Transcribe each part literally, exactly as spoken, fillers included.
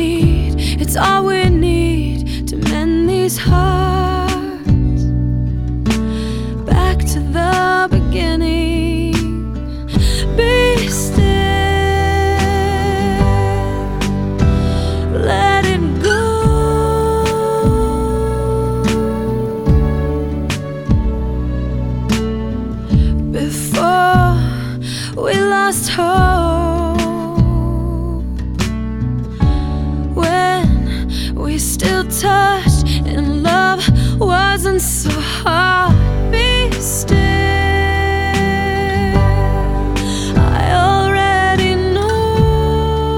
need, it's all we need to mend these hearts. Back to the beginning. Be still, let it go. Before we lost hope, when we still touched and love wasn't so hard. Be still, I already know.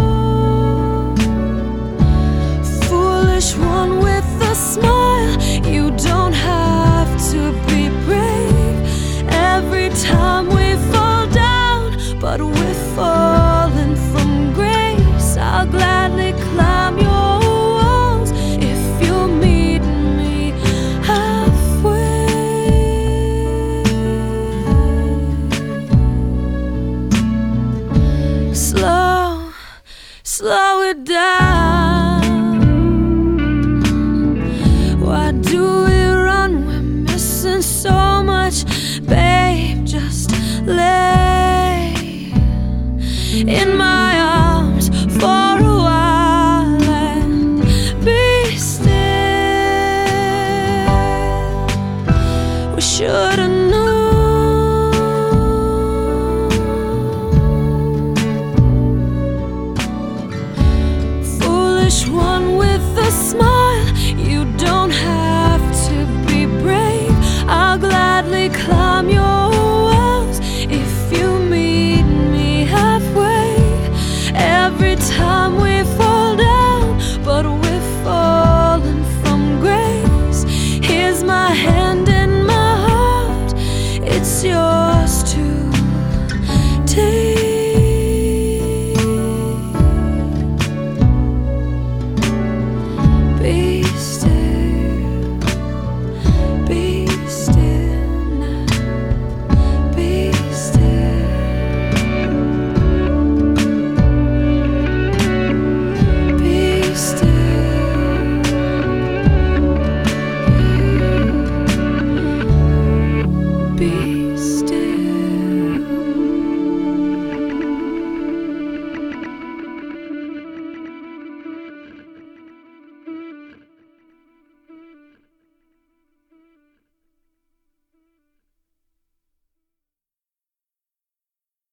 Foolish one with a smile, you don't have to be brave. Every time we fall down, but we're falling from grace. I'll gladly climb your walls if you'll meet me halfway. Slow, slow it down. Why do we run? We're missing so much. Babe, just lay in my arms for a while and be still. We should've known. Foolish one with a smile, you don't have to be brave. I'll gladly climb your